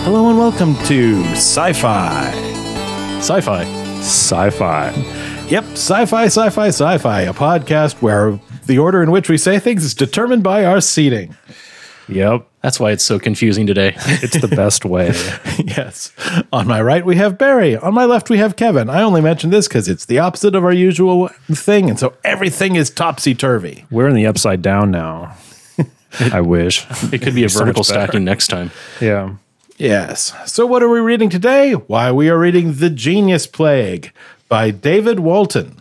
Hello and welcome to Sci-Fi. Sci-fi. Yep, Sci-Fi, a podcast where the order in which we say things is determined by our seating. Yep. That's why it's so confusing today. It's the best way. Yes. On my right, we have Barry. On my left, we have Kevin. I only mention this because it's the opposite of our usual thing, and so everything is topsy-turvy. We're in the upside down now. I wish. It could be a So vertical much better. stacking next time. Yeah. Yes. So what are we reading today? Why, we are reading The Genius Plague by David Walton,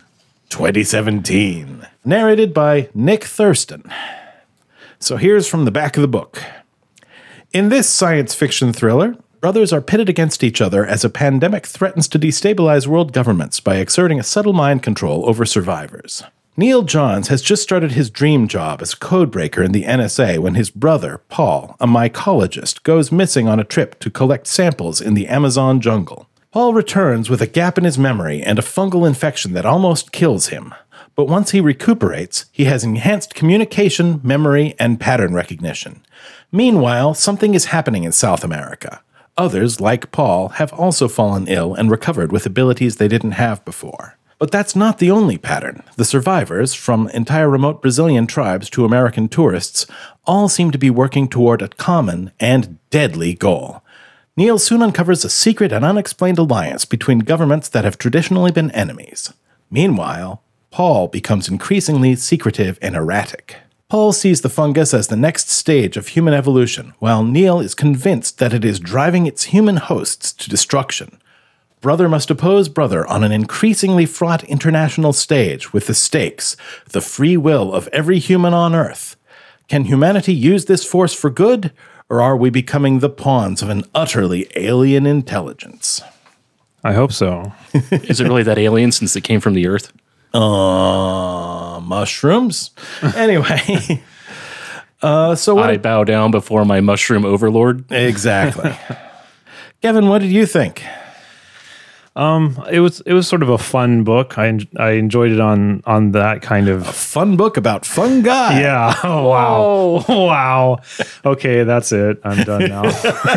2017. Narrated by Nick Thurston. So here's from the back of the book. In this science fiction thriller, brothers are pitted against each other as a pandemic threatens to destabilize world governments by exerting a subtle mind control over survivors. Neil Johns has just started his dream job as codebreaker in the NSA when his brother, Paul, a mycologist, goes missing on a trip to collect samples in the Amazon jungle. Paul returns with a gap in his memory and a fungal infection that almost kills him. But once he recuperates, he has enhanced communication, memory, and pattern recognition. Meanwhile, something is happening in South America. Others, like Paul, have also fallen ill and recovered with abilities they didn't have before. But that's not the only pattern. The survivors, from entire remote Brazilian tribes to American tourists, all seem to be working toward a common and deadly goal. Neil soon uncovers a secret and unexplained alliance between governments that have traditionally been enemies. Meanwhile, Paul becomes increasingly secretive and erratic. Paul sees the fungus as the next stage of human evolution, while Neil is convinced that it is driving its human hosts to destruction. Brother must oppose brother on an increasingly fraught international stage with the stakes, the free will of every human on Earth. Can humanity use this force for good, or are we becoming the pawns of an utterly alien intelligence? I hope so. Is it really that alien since it came from the Earth? Mushrooms? Anyway. So what? I bow down before my mushroom overlord. Exactly. Kevin, what did you think? It was sort of a fun book. I enjoyed it on that kind of Fun book about fungi. Yeah. Oh, wow. Wow. Okay, that's it. I'm done now.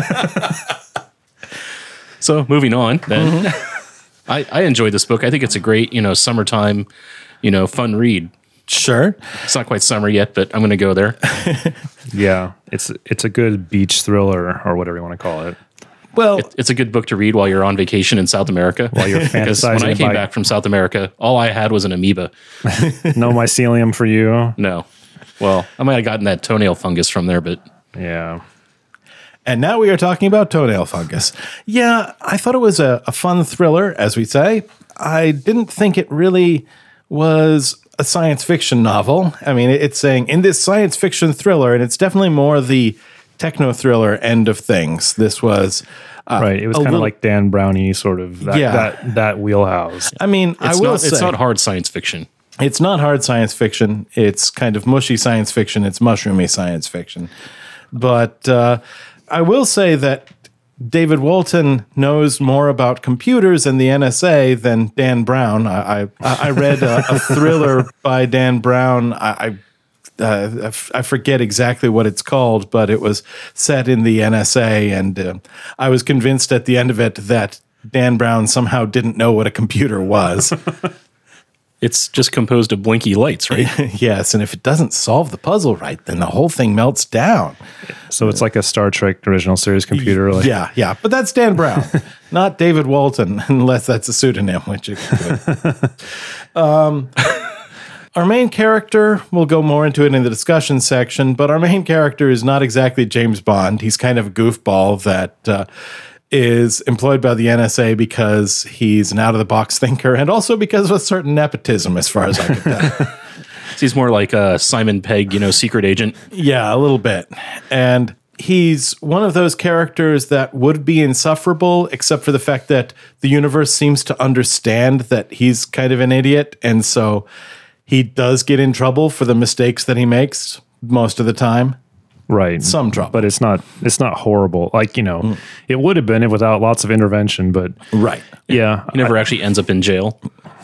So moving on, then. I enjoyed this book. I think it's a great, summertime, fun read. Sure. It's not quite summer yet, but I'm going to go there. Yeah. It's a good beach thriller or whatever you want to call it. Well, It's a good book to read while you're on vacation in South America. While you're Because when I fantasizing came back from South America, all I had was an amoeba. No mycelium for you. No. Well, I might have gotten that toenail fungus from there, but Yeah. and now we are talking about toenail fungus. Yeah, I thought it was a fun thriller, as we say. I didn't think it really was a science fiction novel. I mean, it's saying in this science fiction thriller, and it's definitely more the techno thriller end of things. This was Right. It was kind of like Dan Brownie sort of that wheelhouse. I mean, it's not hard science fiction. It's not hard science fiction. It's kind of mushy science fiction. It's mushroomy science fiction. But I will say that David Walton knows more about computers and the NSA than Dan Brown. I read a thriller by Dan Brown. I forget exactly what it's called, but it was set in the NSA, and I was convinced at the end of it that Dan Brown somehow didn't know what a computer was. It's just composed of blinky lights, right? Yes, and if it doesn't solve the puzzle right, then the whole thing melts down. So it's like a Star Trek original series computer. Like, Yeah, but that's Dan Brown, not David Walton, unless that's a pseudonym, which it could. Our main character, we'll go more into it in the discussion section, but our main character is not exactly James Bond. He's kind of a goofball that is employed by the NSA because he's an out-of-the-box thinker and also because of a certain nepotism, as far as I can tell. He's more like a Simon Pegg, secret agent. Yeah, a little bit. And he's one of those characters that would be insufferable, except for the fact that the universe seems to understand that he's kind of an idiot, and so he does get in trouble for the mistakes that he makes most of the time. Right. Some trouble. But it's not horrible. Like, it would have been without lots of intervention, but Right. yeah. He never actually ends up in jail.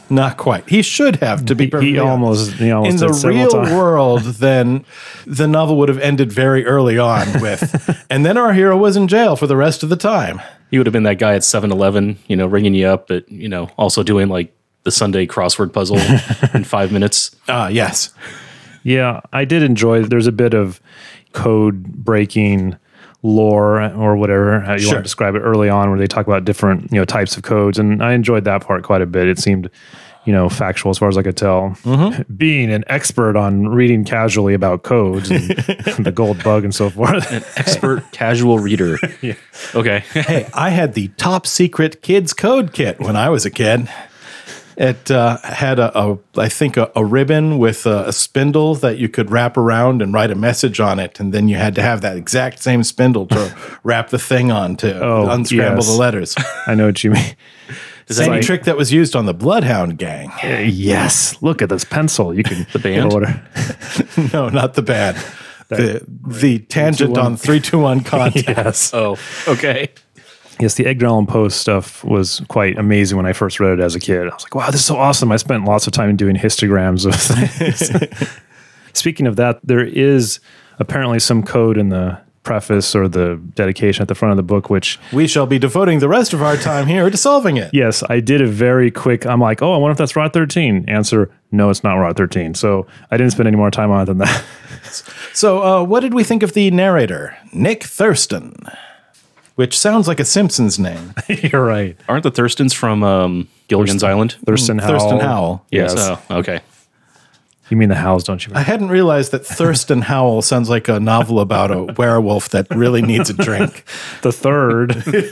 Not quite. He should have, to be perfectly He almost in did the several real times. world, then the novel would have ended very early on with, and then our hero was in jail for the rest of the time. He would have been that guy at 7-Eleven, ringing you up, but, also doing like the Sunday crossword puzzle in 5 minutes. Yes. Yeah, I did enjoy. There's a bit of code breaking lore or whatever how you want to describe it early on, where they talk about different types of codes, and I enjoyed that part quite a bit. It seemed factual as far as I could tell. Being an expert on reading casually about codes and the gold bug and so forth. An expert casual reader. Yeah. Okay. Hey, I had the top secret kids code kit when I was a kid. It had I think a ribbon with a spindle that you could wrap around and write a message on it, and then you had to have that exact same spindle to wrap the thing on to unscramble the letters. I know what you mean. Same trick that was used on the Bloodhound Gang. Yes, look at this pencil. You can The band? order. No, not the band. The tangent on 3-2-1 contact. Yes. Oh, okay. Yes, the Edgar Allan Poe stuff was quite amazing when I first read it as a kid. I was like, wow, this is so awesome. I spent lots of time doing histograms of things. Speaking of that, there is apparently some code in the preface or the dedication at the front of the book, which... We shall be devoting the rest of our time here to solving it. Yes, I did a very quick... I'm like, I wonder if that's Rot 13. Answer, no, it's not Rot 13. So I didn't spend any more time on it than that. So what did we think of the narrator, Nick Thurston? Which sounds like a Simpsons name. You're right. Aren't the Thurstons from Gilligan's Island? Thurston Howell. Thurston Howell. Yes. Oh, okay. You mean the Howells, don't you? I hadn't realized that Thurston Howell sounds like a novel about a werewolf that really needs a drink. The third.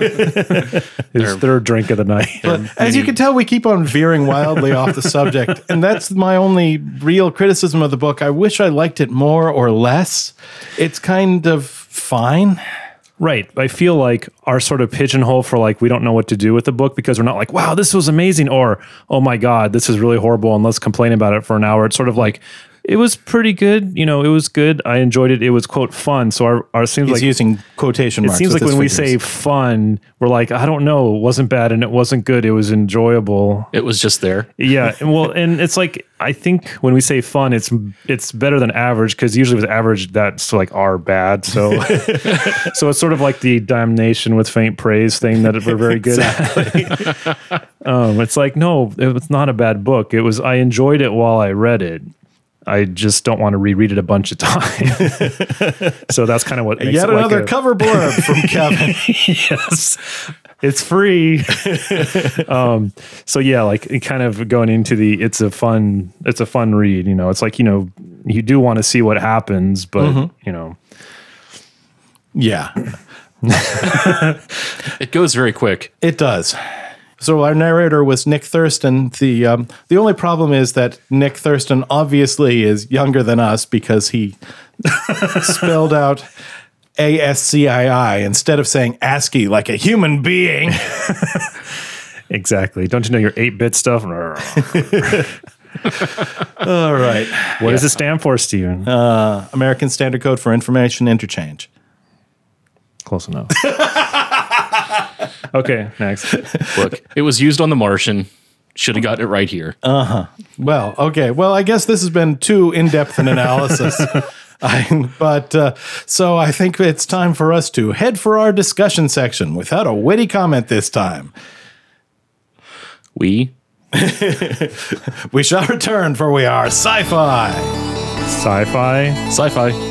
His third drink of the night. But as you can tell, we keep on veering wildly off the subject. And that's my only real criticism of the book. I wish I liked it more or less. It's kind of fine. Right. I feel like our sort of pigeonhole for like, we don't know what to do with the book because we're not like, wow, this was amazing. Or, oh my God, this is really horrible. And let's complain about it for an hour. It's sort of like, it was pretty good. It was good. I enjoyed it. It was, quote, fun. So our seems He's like using quotation marks. it seems like with when we his fingers. say fun, we're like, I don't know, it wasn't bad and it wasn't good. It was enjoyable. It was just there. Yeah. Well, and it's like, I think when we say fun, it's better than average because usually with average, that's like are bad. So, so it's sort of like the damnation with faint praise thing that we're very good at. It's like, no, it's not a bad book. I enjoyed it while I read it. I just don't want to reread it a bunch of times. So that's kind of what makes Yet it like another cover blurb from Kevin. Yes, it's free. So yeah, like it kind of going into it's a fun read. It's like, you do want to see what happens, but Yeah, It goes very quick. it does. So our narrator was Nick Thurston. The only problem is that Nick Thurston obviously is younger than us because he spelled out ASCII instead of saying ASCII like a human being. exactly. Don't you know your 8-bit stuff? All right. What does it stand for, Steven? American Standard Code for Information Interchange. Close enough. Okay, next. Look, it was used on The Martian. Should have gotten it right here. Well, okay. Well, I guess this has been too in-depth an analysis. So I think it's time for us to head for our discussion section without a witty comment this time. We shall return, for we are sci-fi. Sci-fi. Sci-fi.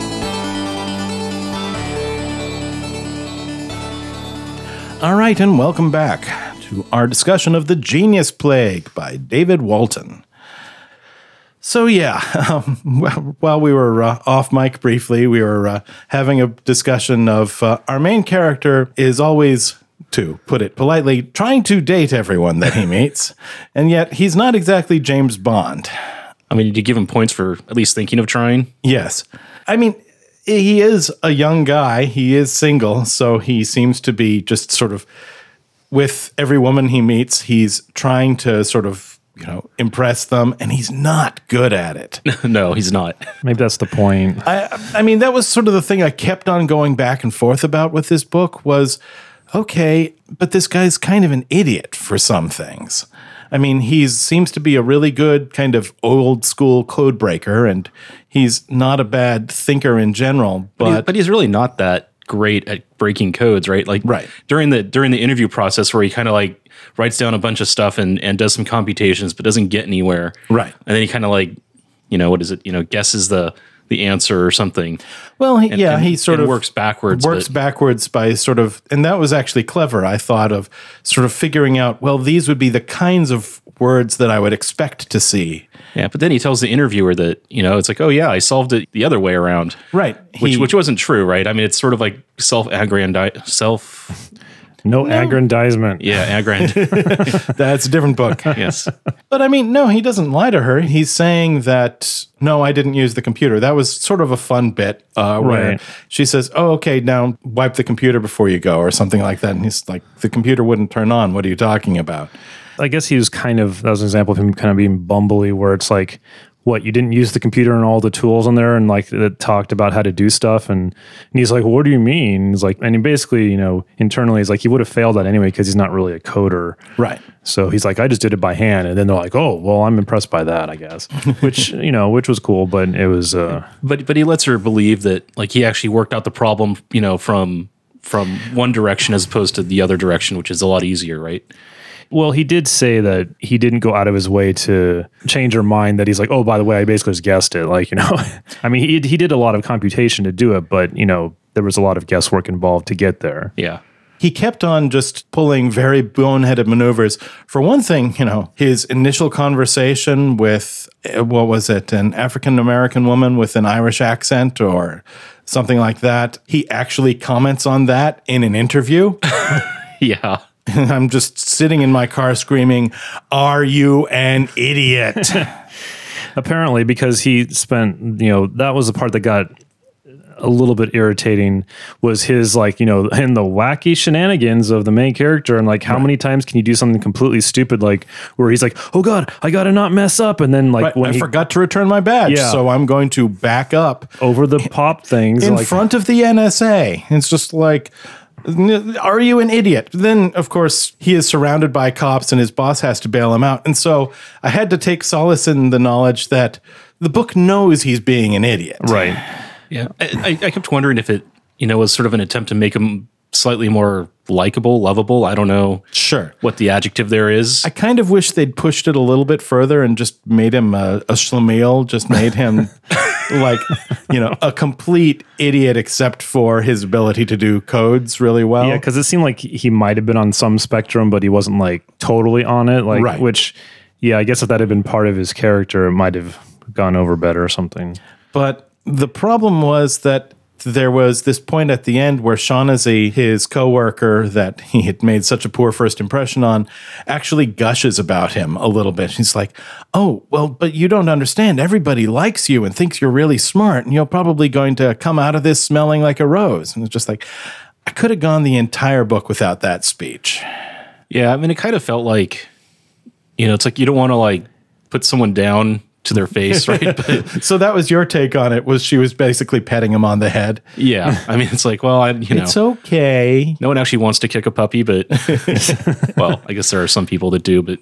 All right, and welcome back to our discussion of The Genius Plague by David Walton. So yeah, while we were off mic briefly, we were having a discussion of our main character is always, to put it politely, trying to date everyone that he meets, and yet he's not exactly James Bond. I mean, did you give him points for at least thinking of trying? Yes. I mean, he is a young guy. He is single, so he seems to be just sort of, with every woman he meets, he's trying to sort of, impress them, and he's not good at it. No, he's not. Maybe that's the point. I mean, that was sort of the thing I kept on going back and forth about with this book was, okay, but this guy's kind of an idiot for some things. I mean, he seems to be a really good kind of old school code breaker, and he's not a bad thinker in general. But he's really not that great at breaking codes, right? Like Right. during the interview process where he kind of like writes down a bunch of stuff and does some computations, but doesn't get anywhere. Right. And then he kind of like, what is it? Guesses the answer or something. Well, he sort of works backwards. backwards by sort of, and that was actually clever. I thought of sort of figuring out, well, these would be the kinds of words that I would expect to see. Yeah, but then he tells the interviewer that, it's like, oh yeah, I solved it the other way around. Right. Which wasn't true, right? I mean, it's sort of like No aggrandizement. Yeah, That's a different book. yes. But I mean, no, he doesn't lie to her. He's saying that, no, I didn't use the computer. That was sort of a fun bit where Right. she says, oh, okay, now wipe the computer before you go or something like that. And he's like, the computer wouldn't turn on. What are you talking about? I guess he was that was an example of him kind of being bumbly, where it's like, what, you didn't use the computer and all the tools on there and like that talked about how to do stuff. And he's like, what do you mean? He's like, and he basically, internally he's like, he would have failed that anyway because he's not really a coder. Right. So he's like, I just did it by hand. And then they're like, oh, well, I'm impressed by that, I guess, which was cool, but it was, But he lets her believe that like he actually worked out the problem, from one direction as opposed to the other direction, which is a lot easier, right? well, he did say that he didn't go out of his way to change her mind, that he's like, oh, by the way, I basically just guessed it. Like, I mean, he did a lot of computation to do it, but, there was a lot of guesswork involved to get there. Yeah. He kept on just pulling very boneheaded maneuvers. For one thing, his initial conversation with, what was it, an African-American woman with an Irish accent or something like that. He actually comments on that in an interview. Yeah. I'm just sitting in my car screaming, "Are you an idiot?" Apparently, because he spent, that was the part that got a little bit irritating, was his, like, in the wacky shenanigans of the main character, and like how many times can you do something completely stupid, like where he's like, oh god, I gotta not mess up, and then like when I he forgot to return my badge, Yeah. so I'm going to back up over the pop things in like, front of the NSA. It's just like, are you an idiot? Then, of course, he is surrounded by cops and his boss has to bail him out. And so I had to take solace in the knowledge that the book knows he's being an idiot. right. Yeah. I kept wondering if it, was sort of an attempt to make him slightly more likable, lovable. I don't know Sure. what the adjective there is. I kind of wish they'd pushed it a little bit further and just made him a schlemiel, just made him like, a complete idiot except for his ability to do codes really well. Yeah, because it seemed like he might have been on some spectrum, but he wasn't like totally on it. Like, Right. which, yeah, I guess if that had been part of his character, it might have gone over better or something. But the problem was that there was this point at the end where Shaughnessy, his coworker that he had made such a poor first impression on, actually gushes about him a little bit. He's like, oh, well, but you don't understand. Everybody likes you and thinks you're really smart, and you're probably going to come out of this smelling like a rose. And it's just like, I could have gone the entire book without that speech. Yeah. I mean, it kind of felt like, it's like you don't want to like put someone down to their face, right? But So that was your take on it, was she was basically petting him on the head. yeah, I mean, it's like, well, It's okay. no one actually wants to kick a puppy, but well, I guess there are some people that do, but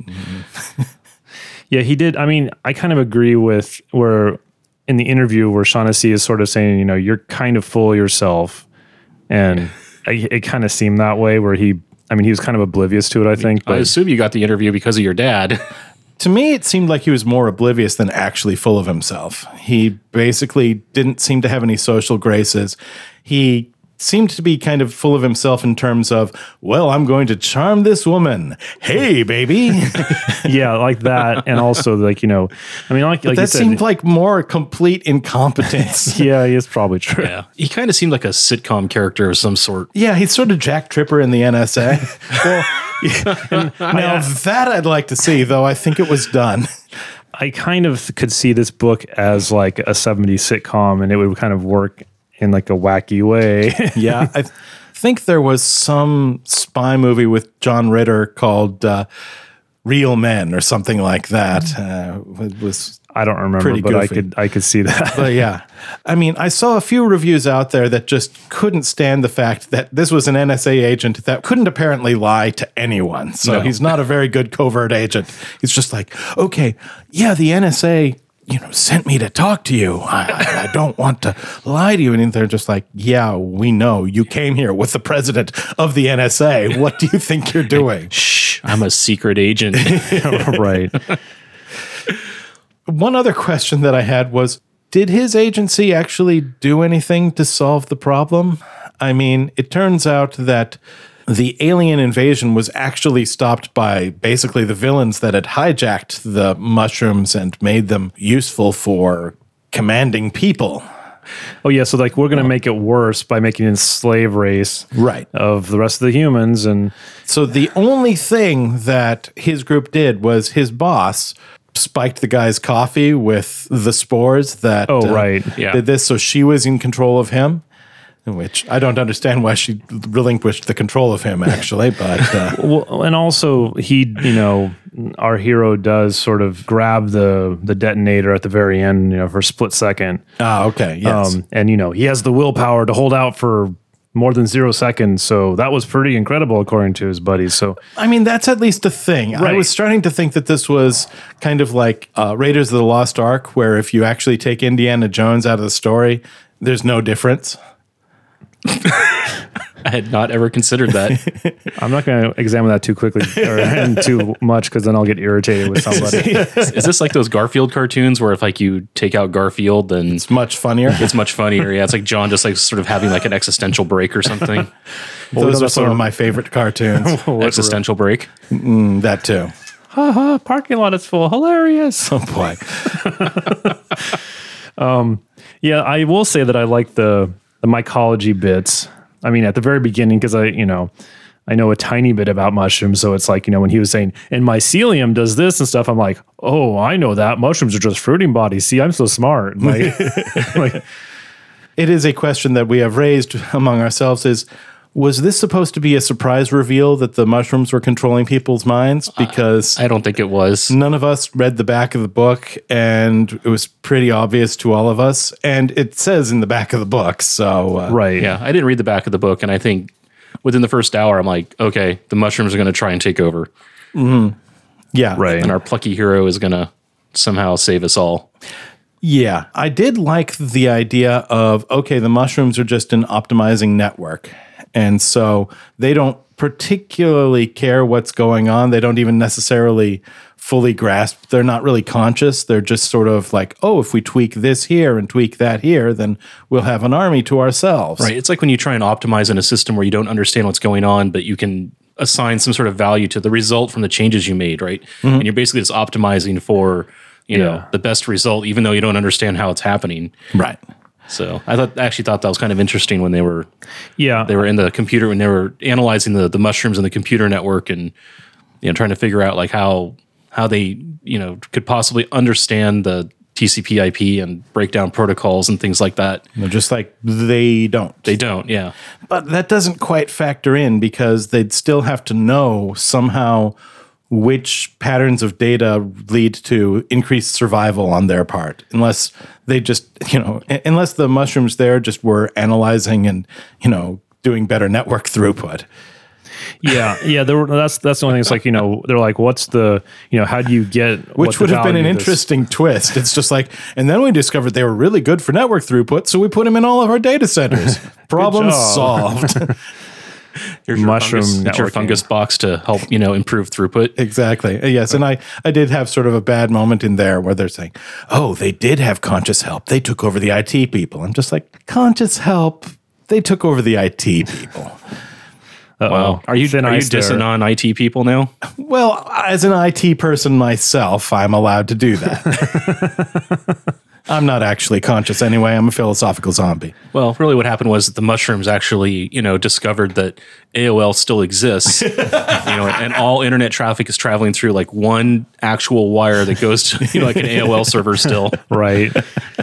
Yeah, he did. I mean, I kind of agree with where in the interview where Shaughnessy is sort of saying, you're kind of full of yourself. And it kind of seemed that way where he was kind of oblivious to it, I think. I But assume you got the interview because of your dad. To me, it seemed like he was more oblivious than actually full of himself. He basically didn't seem to have any social graces. He seemed to be kind of full of himself in terms of, well, I'm going to charm this woman. Hey, baby. yeah, like that. And also like, like That you said, seemed like more complete incompetence. yeah, it's probably true. Yeah. He kind of seemed like a sitcom character of some sort. Yeah, he's sort of Jack Tripper in the NSA. Now, that I'd like to see, though. I think it was done. I kind of could see this book as like a 70s sitcom, and it would kind of work in like a wacky way. Yeah, I think there was some spy movie with John Ritter called real men or something like that. It was I don't remember, pretty but goofy. I could see that. But yeah, I mean, I saw a few reviews out there that just couldn't stand the fact that this was an NSA agent that couldn't apparently lie to anyone. So No. he's not a very good covert agent. He's just like, okay, yeah, the NSA, sent me to talk to you. I don't want to lie to you. And they're just like, yeah, we know you came here with the president of the NSA. What do you think you're doing? Shh, I'm a secret agent. Right. One other question that I had was, did his agency actually do anything to solve the problem? I mean, it turns out that the alien invasion was actually stopped by basically the villains that had hijacked the mushrooms and made them useful for commanding people. Oh yeah, so like we're gonna make it worse by making it a slave race, Right. of the rest of the humans, and So the only thing that his group did was his boss spiked the guy's coffee with the spores that right. Yeah. did this. So she was in control of him, which I don't understand why she relinquished the control of him, actually. But well, and also he, our hero does sort of grab the detonator at the very end, for a split second. okay, yes. And he has the willpower to hold out for more than 0 seconds. So that was pretty incredible, according to his buddies. So I mean, that's at least a thing. I Right. was starting to think that this was kind of like Raiders of the Lost Ark, where if you actually take Indiana Jones out of the story, there's no difference. I had not ever considered that. I'm not going to examine that too quickly and too much, because then I'll get irritated with somebody. Is this like those Garfield cartoons where if like you take out Garfield, then It's much funnier. it's much funnier? Yeah, it's like John just like sort of having like an existential break or something. Those are some of my favorite cartoons. Existential break. That too. Parking lot is full. Hilarious. Oh boy. Yeah, I will say that I like the mycology bits. I mean, at the very beginning, because I know a tiny bit about mushrooms. So it's like, when he was saying, and mycelium does this and stuff, I'm like, oh, I know that. Mushrooms are just fruiting bodies. See, I'm so smart. Like, It is a question that we have raised among ourselves was this supposed to be a surprise reveal that the mushrooms were controlling people's minds? Because I don't think it was. none of us read the back of the book, and it was pretty obvious to all of us. And it says in the back of the book. So, right. Yeah, I didn't read the back of the book, and I think within the first hour, I'm like, okay, the mushrooms are going to try and take over, yeah. Right. and our plucky hero is going to somehow save us all. Yeah. I did like the idea of, okay, the mushrooms are just an optimizing network. And so they don't particularly care what's going on. They don't even necessarily fully grasp. They're not really conscious. They're just sort of like, oh, if we tweak this here and tweak that here, then we'll have an army to ourselves. Right. It's like when you try and optimize in a system where you don't understand what's going on, but you can assign some sort of value to the result from the changes you made, right? And you're basically just optimizing for, Yeah. the best result, even though you don't understand how it's happening. Right. So I actually thought that was kind of interesting when they were Yeah. in the computer, when they were analyzing the mushrooms in the computer network, and trying to figure out like how they could possibly understand the TCP/IP and break down protocols and things like that. They're just like, they don't. They don't, yeah. But that doesn't quite factor in, because they'd still have to know somehow which patterns of data lead to increased survival on their part, unless they just, unless the mushrooms there just were analyzing and, doing better network throughput. Yeah. That's the only thing. It's like, they're like, what's the, how do you get, Which would have been an interesting twist. It's just like, and then we discovered they were really good for network throughput, so we put them in all of our data centers. Problem job. solved. Here's your Mushroom fungus, it's your networking. fungus box to help improve throughput. Exactly. Yes. And I did have sort of a bad moment in there where they're saying, oh, they did have conscious help. They took over the IT people. I'm just like, conscious help? They took over the IT people. Wow. Are you dissing on IT people now? Well, as an IT person myself, I'm allowed to do that. I'm not actually conscious anyway. I'm a philosophical zombie. Well, really what happened was that the mushrooms actually, discovered that AOL still exists, and all internet traffic is traveling through like one actual wire that goes to, like an AOL server still. Right.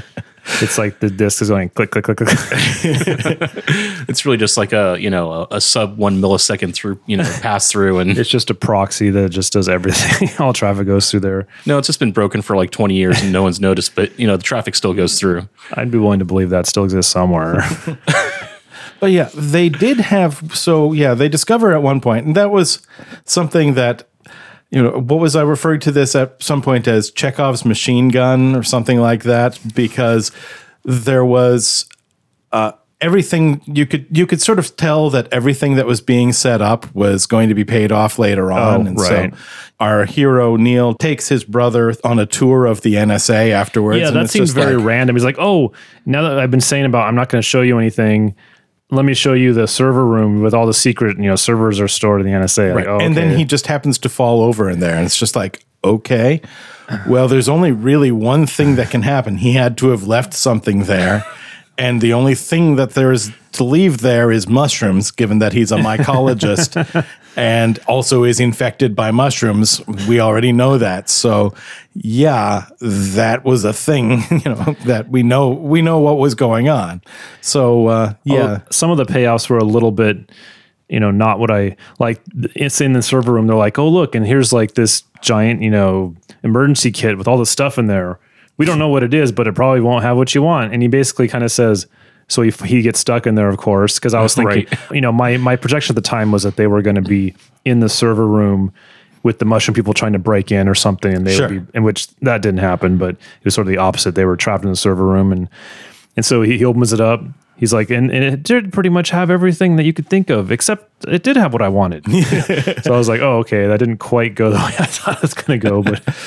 It's like the disc is going click, click, click, click. It's really just like a sub 1 millisecond through, pass through. And It's just a proxy that just does everything. All traffic goes through there. no, it's just been broken for like 20 years and no one's noticed, but the traffic still goes through. I'd be willing to believe that still exists somewhere. But yeah, they did have, they discover at one point, and that was something that, what was I referring to this at some point as Chekhov's machine gun or something like that? Because there was everything, you could sort of tell that everything that was being set up was going to be paid off later on. Right. So our hero, Neil, takes his brother on a tour of the NSA afterwards. Yeah, and that it's seems just very like, random. He's like, oh, now that I've been saying about I'm not going to show you anything, let me show you the server room with all the secret, servers are stored in the NSA. Like, and then he just happens to fall over in there, and it's just like, okay, well, there's only really one thing that can happen. He had to have left something there, and the only thing that there is to leave there is mushrooms, given that he's a mycologist and also is infected by mushrooms. We already know that. So yeah, that was a thing, that we know what was going on. So some of the payoffs were a little bit, not what I like. It's in the server room. They're like, oh, look, and here's like this giant, emergency kit with all the stuff in there. We don't know what it is, but it probably won't have what you want. And he basically kind of says, so he gets stuck in there, of course, because I was thinking, my projection at the time was that they were going to be in the server room with the mushroom people trying to break in or something, and they would be, in which that didn't happen, but it was sort of the opposite. They were trapped in the server room, and so he opens it up. He's like, and it did pretty much have everything that you could think of, except it did have what I wanted. So I was like, oh, okay, that didn't quite go the way I thought it was going to go,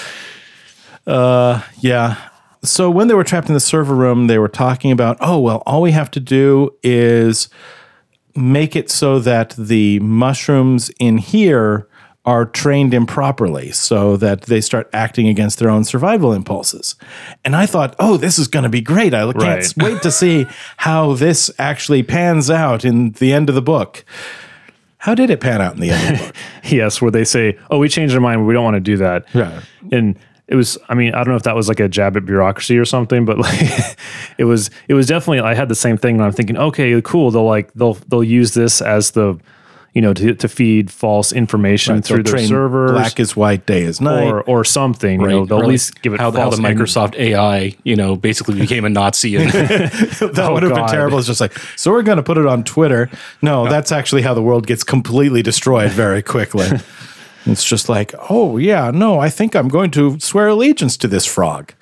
but yeah. So when they were trapped in the server room, they were talking about, all we have to do is make it so that the mushrooms in here are trained improperly so that they start acting against their own survival impulses. And I thought, this is going to be great. I can't wait to see how this actually pans out in the end of the book. How did it pan out in the end of the book? Yes, where they say, we changed our mind. We don't want to do that. Yeah. And it was, I don't know if that was like a jab at bureaucracy or something, but like it was definitely, I had the same thing and I'm thinking, okay, cool. They'll use this as the, to feed false information through their servers. Black is white, day is night. Or something, they'll at least give it how the Microsoft AI, basically became a Nazi. And that would have been terrible. It's just like, so we're going to put it on Twitter. No, that's actually how the world gets completely destroyed very quickly. It's just like, I think I'm going to swear allegiance to this frog.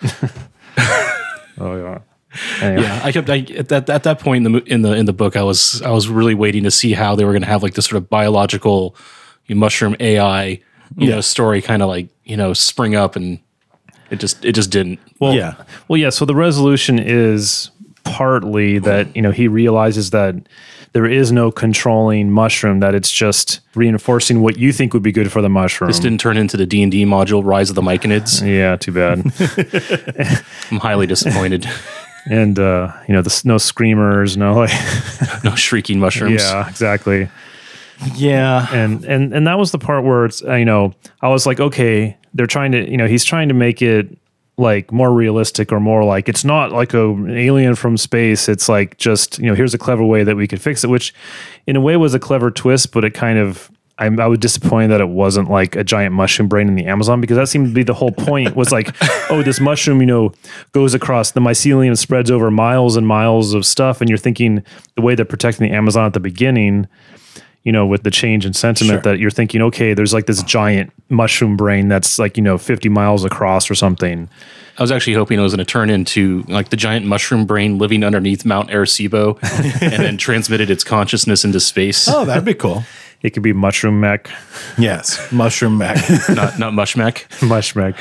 Yeah. Anyway. Yeah, I kept at that point in the book, I was really waiting to see how they were going to have like this sort of biological mushroom AI story kind of like spring up, and it just didn't. Well, yeah. So the resolution is partly that he realizes that there is no controlling mushroom, that it's just reinforcing what you think would be good for the mushroom. This didn't turn into the D&D module Rise of the Myconids. Yeah, too bad. I'm highly disappointed. And no screamers, no no shrieking mushrooms. Yeah, exactly. Yeah. And that was the part where it's I was like, okay, they're trying to he's trying to make it like more realistic, or more like it's not like an alien from space. It's like just here's a clever way that we could fix it, which in a way was a clever twist, but it kind of I was disappointed that it wasn't like a giant mushroom brain in the Amazon, because that seemed to be the whole point, was like, this mushroom, goes across the mycelium, spreads over miles and miles of stuff. And you're thinking the way they're protecting the Amazon at the beginning, with the change in sentiment, that you're thinking, okay, there's like this giant mushroom brain that's like, 50 miles across or something. I was actually hoping it was going to turn into like the giant mushroom brain living underneath Mount Arecibo and then transmitted its consciousness into space. Oh, that'd be cool. It could be Mushroom Mech. Yes, Mushroom Mech. not Mush Mech. Mush Mech.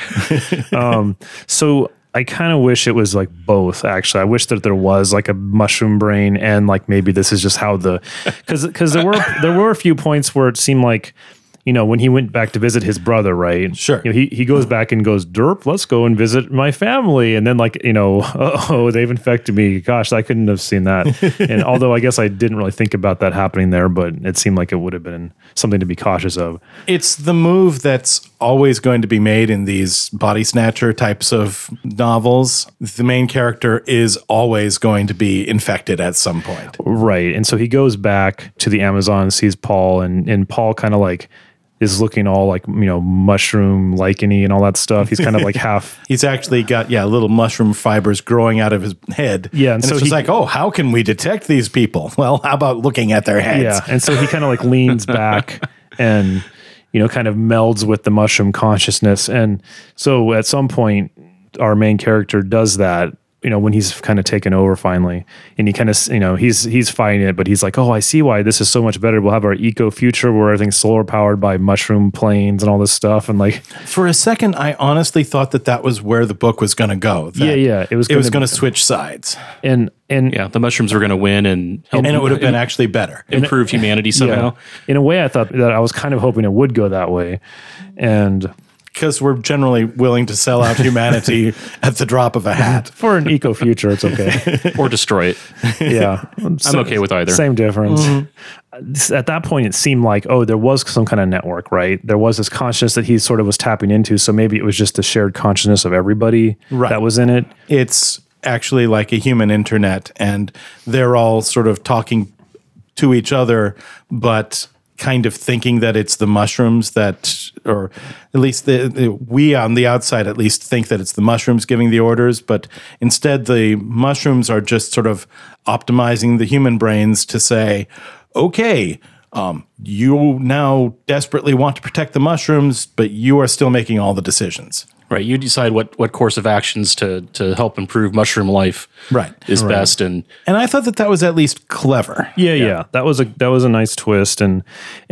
So I kind of wish it was like both, actually. I wish that there was like a mushroom brain, and like maybe this is just how because there were a few points where it seemed like when he went back to visit his brother, right? Sure. He goes back and goes, derp, let's go and visit my family. And then they've infected me. Gosh, I couldn't have seen that. And although I guess I didn't really think about that happening there, but it seemed like it would have been something to be cautious of. It's the move that's always going to be made in these body snatcher types of novels. The main character is always going to be infected at some point. Right. And so he goes back to the Amazon, sees Paul, and Paul kind of like is looking all like, mushroom licheny and all that stuff. He's kind of like half. He's actually got, little mushroom fibers growing out of his head. Yeah. And so it's just like, how can we detect these people? Well, how about looking at their heads? Yeah. And so he kind of like leans back and, kind of melds with the mushroom consciousness. And so at some point, our main character does that, when he's kind of taken over finally, and he kind of, he's fighting it, but he's like, oh, I see why this is so much better. We'll have our eco future where everything's solar powered by mushroom planes and all this stuff. And like, for a second, I honestly thought that was where the book was going to go. It was going to switch sides. And the mushrooms were going to win and help, and it would have been actually better. Improve humanity somehow. In a way, I thought that I was kind of hoping it would go that way. And because we're generally willing to sell out humanity at the drop of a hat. For an eco future, it's okay. Or destroy it. Yeah. I'm okay with either. Same difference. Mm-hmm. At that point, it seemed like, there was some kind of network, right? There was this consciousness that he sort of was tapping into. So maybe it was just the shared consciousness of everybody that was in it. It's actually like a human internet, and they're all sort of talking to each other, but kind of thinking that it's the mushrooms that, or at least we on the outside at least think that it's the mushrooms giving the orders, but instead the mushrooms are just sort of optimizing the human brains to say, okay, you now desperately want to protect the mushrooms, but you are still making all the decisions. Right. You decide what course of actions to help improve mushroom life is best. And I thought that was at least clever. Yeah. That was a nice twist. And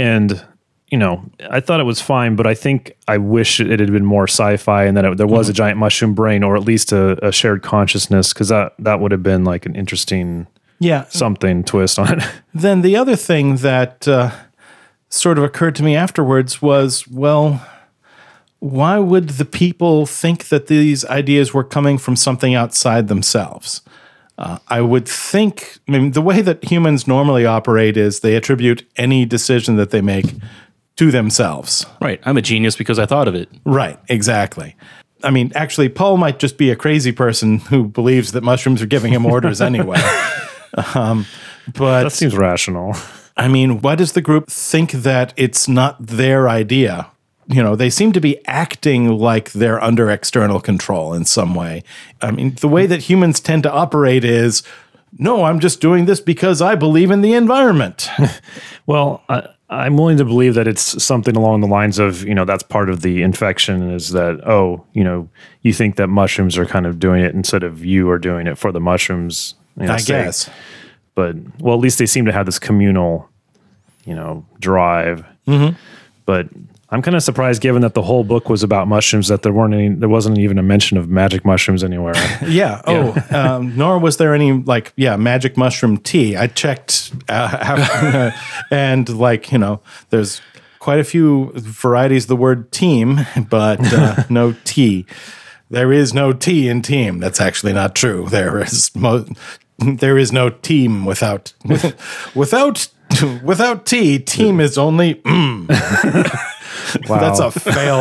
I thought it was fine, but I think I wish it had been more sci-fi and that there was a giant mushroom brain, or at least a shared consciousness, because that would have been like an interesting something twist on it. Then the other thing that sort of occurred to me afterwards was, well, why would the people think that these ideas were coming from something outside themselves? I would think, the way that humans normally operate is they attribute any decision that they make to themselves. Right. I'm a genius because I thought of it. Right. Exactly. Actually, Paul might just be a crazy person who believes that mushrooms are giving him orders anyway. But that seems rational. Why does the group think that it's not their idea? They seem to be acting like they're under external control in some way. The way that humans tend to operate is, no, I'm just doing this because I believe in the environment. Well, I'm willing to believe that it's something along the lines of, that's part of the infection, is that, you think that mushrooms are kind of doing it instead of you are doing it for the mushrooms. I guess. But, at least they seem to have this communal, drive. Mm-hmm. But I'm kind of surprised, given that the whole book was about mushrooms, that there wasn't even a mention of magic mushrooms anywhere. Nor was there any magic mushroom tea. I checked, and there's quite a few varieties of the word team, but no tea. There is no tea in team. That's actually not true. There is no team without tea. Team is only. Wow. That's a failed.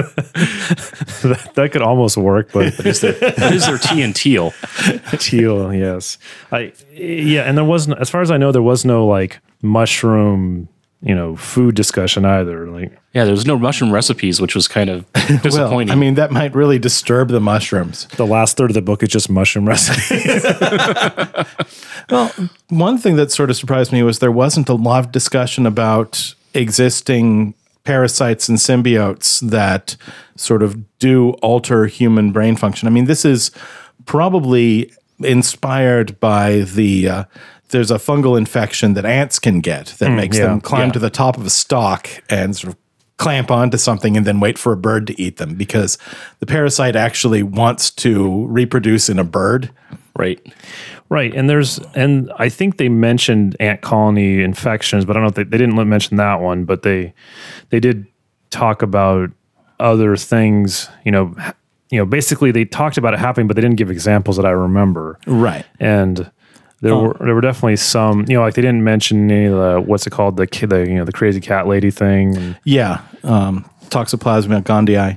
that could almost work, but is there tea and teal? Teal, yes. And there wasn't, as far as I know, there was no mushroom, food discussion either. There was no mushroom recipes, which was kind of disappointing. Well, that might really disturb the mushrooms. The last third of the book is just mushroom recipes. Well, one thing that sort of surprised me was there wasn't a lot of discussion about existing parasites and symbiotes that sort of do alter human brain function. This is probably inspired by there's a fungal infection that ants can get that makes them climb to the top of a stalk and sort of clamp onto something and then wait for a bird to eat them, because the parasite actually wants to reproduce in a bird. Right. Right, and I think they mentioned ant colony infections, but I don't know if they didn't mention that one, but they did talk about other things. Basically they talked about it happening, but they didn't give examples that I remember. Right. And there were definitely some, like they didn't mention any of the what's it called, the crazy cat lady thing. Yeah. Toxoplasma gondii.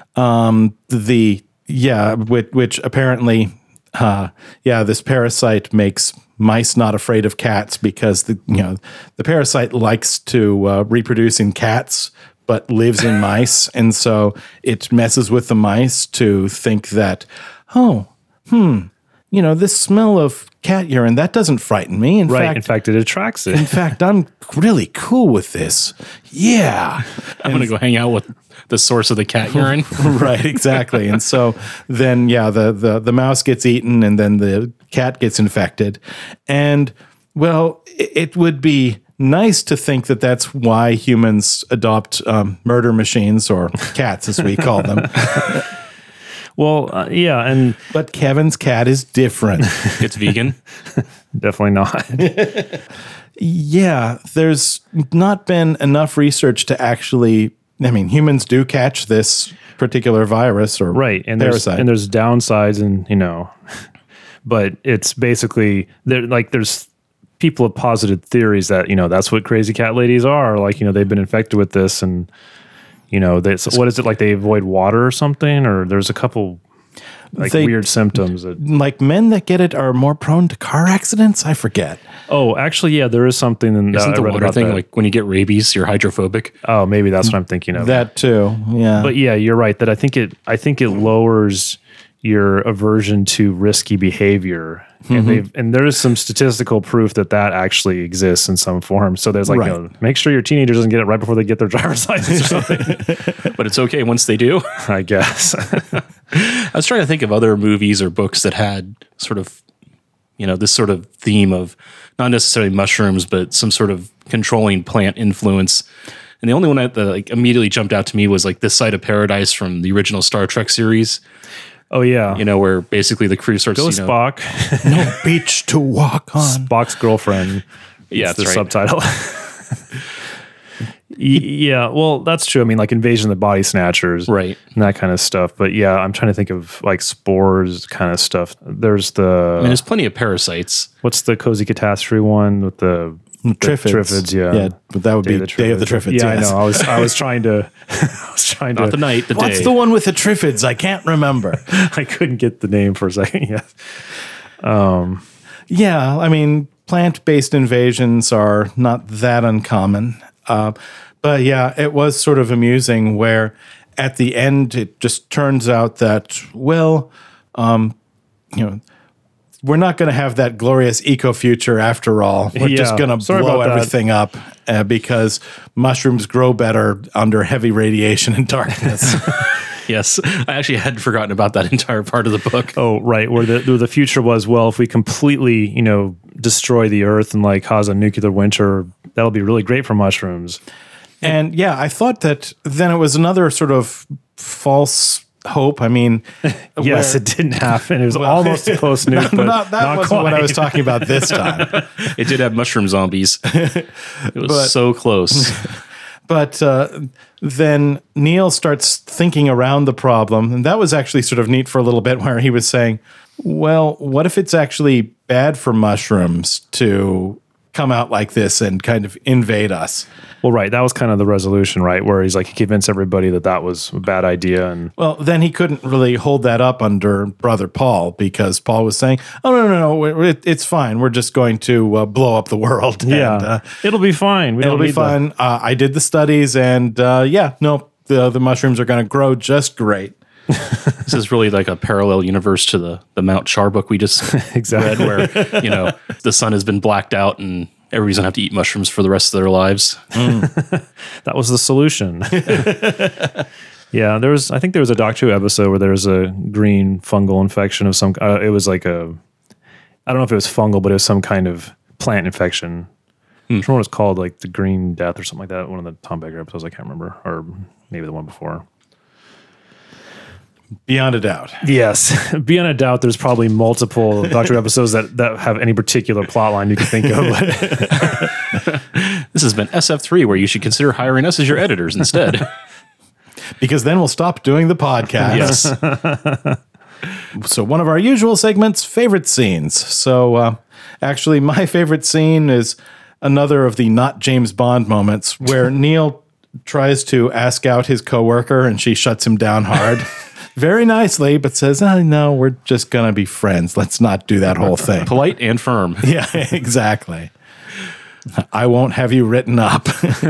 Which apparently. This parasite makes mice not afraid of cats because the parasite likes to reproduce in cats but lives in mice, and so it messes with the mice to think that, this smell of cat urine, that doesn't frighten me. In fact, it attracts it. In fact, I'm really cool with this. Yeah, I'm going to go hang out with the source of the cat urine. Right, exactly. And so then, the mouse gets eaten and then the cat gets infected. And, well, it would be nice to think that that's why humans adopt murder machines, or cats as we call them. Well, but Kevin's cat is different. It's vegan. Definitely not. Yeah, there's not been enough research to actually... humans do catch this particular virus or parasite. There's downsides, and but it's basically there's people have posited theories that that's what crazy cat ladies are. They've been infected with this, and what is it, like they avoid water or something, or there's a couple weird symptoms that men that get it are more prone to car accidents. I forget. Oh, actually, yeah, there is something. Isn't the water thing that. Like when you get rabies, you're hydrophobic? Oh, maybe that's what I'm thinking of. That too, yeah. But yeah, you're right. That I think it lowers your aversion to risky behavior, and there is some statistical proof that actually exists in some form. So there's make sure your teenager doesn't get it right before they get their driver's license or something. But it's okay once they do, I guess. I was trying to think of other movies or books that had sort of, this sort of theme of not necessarily mushrooms, but some sort of controlling plant influence. And the only one that immediately jumped out to me was This Side of Paradise from the original Star Trek series. Oh yeah, where basically the crew starts. Go Spock. No beach to walk on. Spock's girlfriend. Yeah, that's the subtitle. Yeah, well, that's true. Invasion of the Body Snatchers, right, and that kind of stuff. But yeah, I'm trying to think of spores kind of stuff. There's there's plenty of parasites. What's the Cozy Catastrophe one with the Triffids? Yeah, but that would be Day of the Triffids. Yeah, yes. I know. I was trying to. Not the night, the day. What's the one with the Triffids? I can't remember. I couldn't get the name for a second. Yes. Plant-based invasions are not that uncommon. But yeah, it was sort of amusing where at the end it just turns out that, we're not going to have that glorious eco-future after all. We're just going to blow everything up because mushrooms grow better under heavy radiation and darkness. Yes, I actually had forgotten about that entire part of the book. Oh, right, where the future was, if we completely, destroy the earth and cause a nuclear winter, that'll be really great for mushrooms. And yeah, I thought that then it was another sort of false hope. Yes, it didn't happen. It was almost a post-nuke, but that wasn't quite what I was talking about this time. It did have mushroom zombies. It was so close. But then Neil starts thinking around the problem, and that was actually sort of neat for a little bit, where he was saying, well, what if it's actually bad for mushrooms to come out like this and kind of invade us? Well, right. That was kind of the resolution, right? Where he's he convinced everybody that was a bad idea. And well, then he couldn't really hold that up under Brother Paul, because Paul was saying, oh, no, it's fine. We're just going to blow up the world. Yeah, and, it'll be fine. It'll be fine. I did the studies, and the mushrooms are going to grow just great. This is really like a parallel universe to the Mount Char book we just read, where the sun has been blacked out and everybody's gonna have to eat mushrooms for the rest of their lives. That was the solution. Yeah, I think there was a Doctor Who episode where there was a green fungal infection of some. It was I don't know if it was fungal, but it was some kind of plant infection. I don't know what it's called, like the Green Death or something like that. One of the Tom Baker episodes, I can't remember, or maybe the one before. Beyond a doubt. Yes, beyond a doubt, there's probably multiple Doctor Who episodes that have any particular plot line you can think of. This has been SF3, where you should consider hiring us as your editors instead. Because then we'll stop doing the podcast. Yes. So one of our usual segments, favorite scenes. So actually, my favorite scene is another of the not James Bond moments where Neil tries to ask out his coworker and she shuts him down hard. Very nicely, but says, no, we're just going to be friends. Let's not do that whole thing. Polite and firm. Yeah, exactly. I won't have you written up.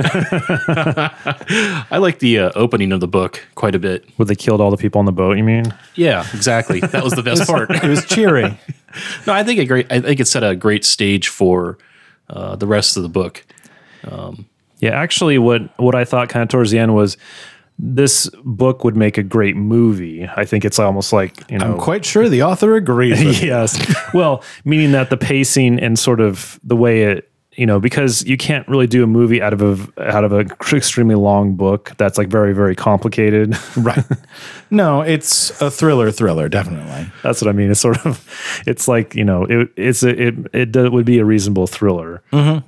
I like the opening of the book quite a bit. Where they killed all the people on the boat, you mean? Yeah, exactly. That was the best part. It was cheery. No, I think it set a great stage for the rest of the book. Yeah, actually, what I thought kind of towards the end was this book would make a great movie. I think it's almost like, I'm quite sure the author agrees with yes. Well, meaning that the pacing and sort of the way it, because you can't really do a movie out of a extremely long book that's like very, very complicated. Right. No, it's a thriller, definitely. That's what I mean. It's sort of, it's like, it would be a reasonable thriller. Mm-hmm.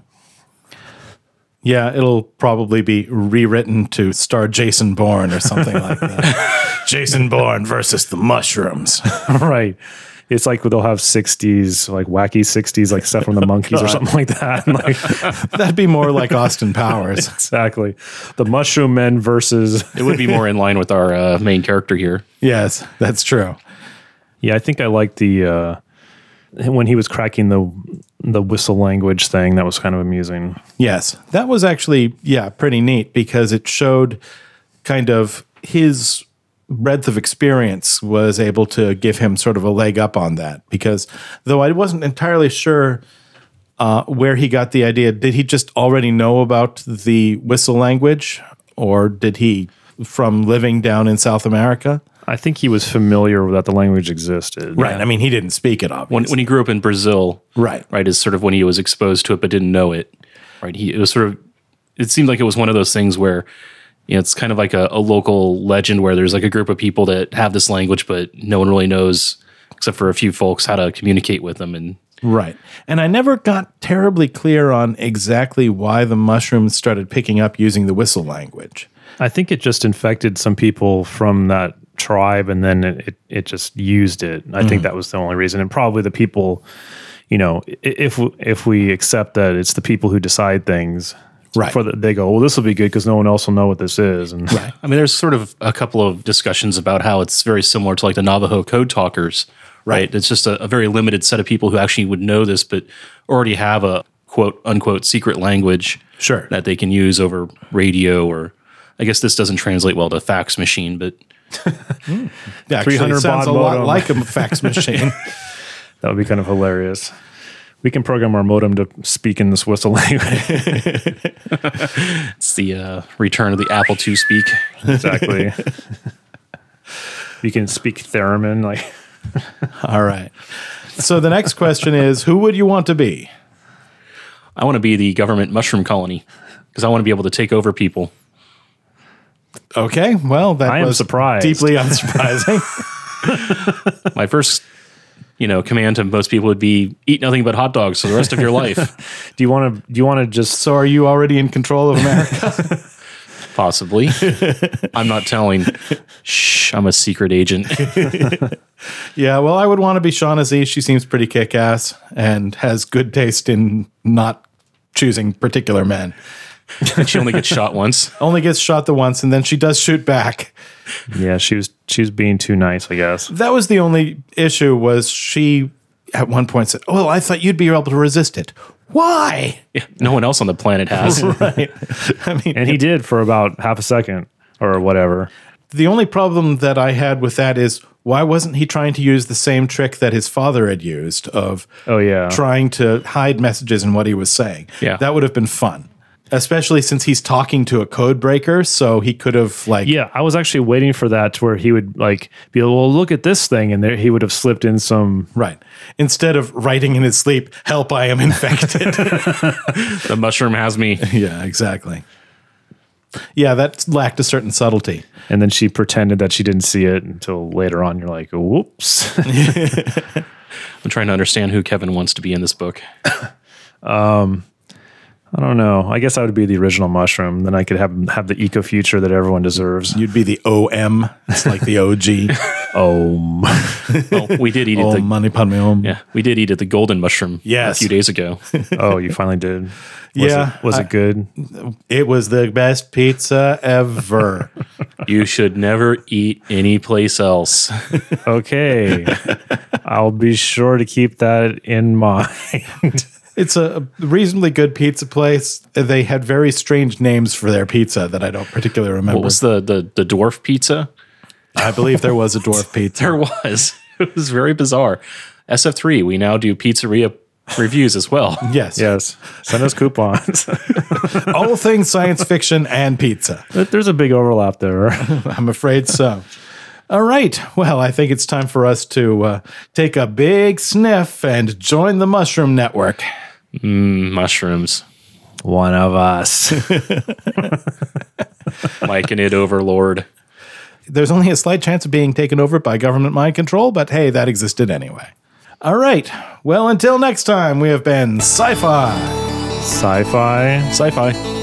Yeah, it'll probably be rewritten to star Jason Bourne or something like that. Jason Bourne versus the mushrooms. Right. It's like they'll have 60s, like wacky 60s, like stuff from the Monkees or something like that. Like, that'd be more like Austin Powers. Exactly. The Mushroom Men versus... It would be more in line with our main character here. Yes, that's true. Yeah, I think I liked the... when he was cracking the whistle language thing, that was kind of amusing. Yes, that was actually, pretty neat because it showed kind of his breadth of experience was able to give him sort of a leg up on that. Because though I wasn't entirely sure where he got the idea, did he just already know about the whistle language, or did he from living down in South America? I think he was familiar that the language existed. Right. I mean, he didn't speak it, obviously. When he grew up in Brazil, right, is sort of when he was exposed to it, but didn't know it. Right. It seemed like it was one of those things where, it's kind of like a local legend where there's like a group of people that have this language, but no one really knows, except for a few folks, how to communicate with them. And right. And I never got terribly clear on exactly why the mushrooms started picking up using the whistle language. I think it just infected some people from that tribe, and then it just used it. I think that was the only reason. And probably the people, if we accept that it's the people who decide things, right? They go, well, this will be good because no one else will know what this is. And right. I mean, there's sort of a couple of discussions about how it's very similar to like the Navajo code talkers, right? It's just a very limited set of people who actually would know this, but already have a quote unquote secret language, sure, that they can use over radio, or I guess this doesn't translate well to fax machine, but actually, 300 sounds baud a lot modem. like a fax machine. That would be kind of hilarious. We can program our modem to speak in this whistle language. It's the return of the Apple II speak. Exactly. You can speak theremin. Like, all right. So the next question is, who would you want to be? I want to be the government mushroom colony because I want to be able to take over people. Okay, well, that I am was surprised. Deeply unsurprising. My first, command to most people would be eat nothing but hot dogs for the rest of your life. do you want to just? So, are you already in control of America? Possibly. I'm not telling. Shh, I'm a secret agent. Yeah, well, I would want to be Shaughnessy. She seems pretty kick-ass and has good taste in not choosing particular men. And she only gets shot once. Only gets shot the once, and then she does shoot back. Yeah, she was being too nice, I guess. That was the only issue, was she at one point said, "Oh, I thought you'd be able to resist it." Why? Yeah, no one else on the planet has. Right. I mean, And he did for about half a second or whatever. the only problem that I had with that is, why wasn't he trying to use the same trick that his father had used of trying to hide messages in what he was saying? Yeah. That would have been fun. Especially since he's talking to a code breaker, so he could have Yeah, I was actually waiting for that to where he would be like, well, look at this thing, and there he would have slipped in some right. Instead of writing in his sleep, "Help, I am infected." The mushroom has me. Yeah, exactly. Yeah, that lacked a certain subtlety. And then she pretended that she didn't see it until later on. You're like, whoops. I'm trying to understand who Kevin wants to be in this book. I don't know. I guess I would be the original mushroom. Then I could have the eco future that everyone deserves. You'd be the OM. It's like the OG. Well, we did eat Oh, money pun me om. Yeah, we did eat at the Golden Mushroom Yes. a few days ago. Oh, you finally did. Was it good? It was the best pizza ever. You should never eat any place else. Okay. I'll be sure to keep that in mind. It's a reasonably good pizza place. They had very strange names for their pizza that I don't particularly remember. What was the dwarf pizza? I believe there was a dwarf pizza. There was. It was very bizarre. SF3, we now do pizzeria reviews as well. Yes. Yes. Send us coupons. All things science fiction and pizza. There's a big overlap there. I'm afraid so. All right. Well, I think it's time for us to take a big sniff and join the Mushroom Network. Mushrooms. One of us. Mike and it overlord. There's only a slight chance of being taken over by government mind control, but hey, that existed anyway. All right. Well, until next time, we have been Sci-Fi. Sci-fi. Sci-fi.